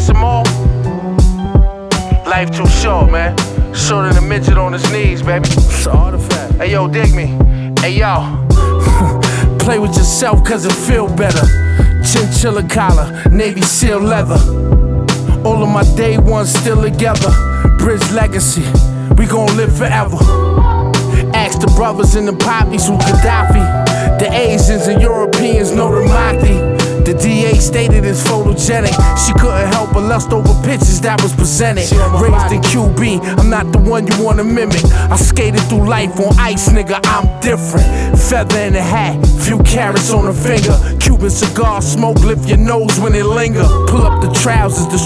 some more? Life too short, man. Shorter than a midget on his knees, baby. It's an artifact. Hey, yo, dig me. Hey, yo. Play with yourself cause it feel better. Chinchilla collar, Navy SEAL leather. All of my day ones still together. Bridge legacy, we gon' live forever. Ask the brothers and the poppies who Gaddafi. The Asians and Europeans know the Mahdi. The DA stated it's photogenic. She couldn't help but lust over pictures that was presented. Raised in QB, I'm not the one you wanna mimic. I skated through life on ice, nigga, I'm different. Feather in the hat, few carrots on the finger. Cuban cigar smoke, lift your nose when it linger. Pull up the trousers, the